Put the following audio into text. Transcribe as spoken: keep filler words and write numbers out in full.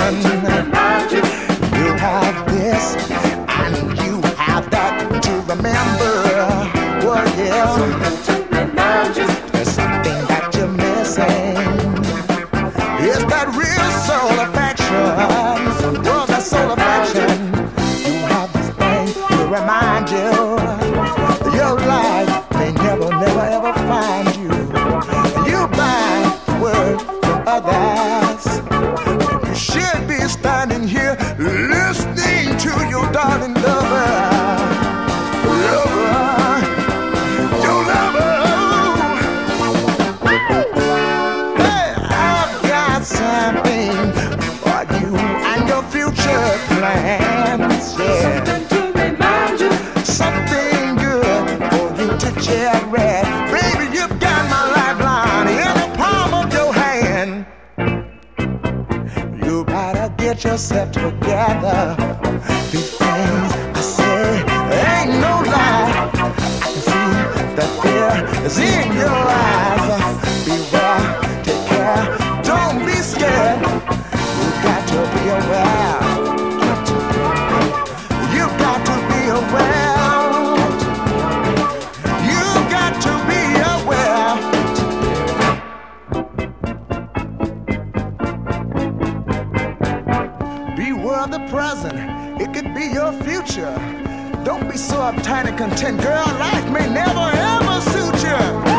You have this and you have that to remember. Well, yeah, there's something that you're missing. It's that real soul affection. Well, that soul affection. You have this thing to remind you your life may never, never, ever find you. You buy word from others. You should be standing here listening to your darling lover. Lover, your lover. Hey, I've got something for you and your future plans. Yeah. Something to remind you. Something good for you to cherish. Baby, you've got my lifeline in the palm of your hand. You better get yourself together. These things I say ain't no lie. I can see that fear is in your eyes. Beware, take care, don't be scared. You got to be aware. You got to be aware. You got to be aware. Beware of the present. It could be your future. Don't be so uptight and content, girl. Life may never ever suit you.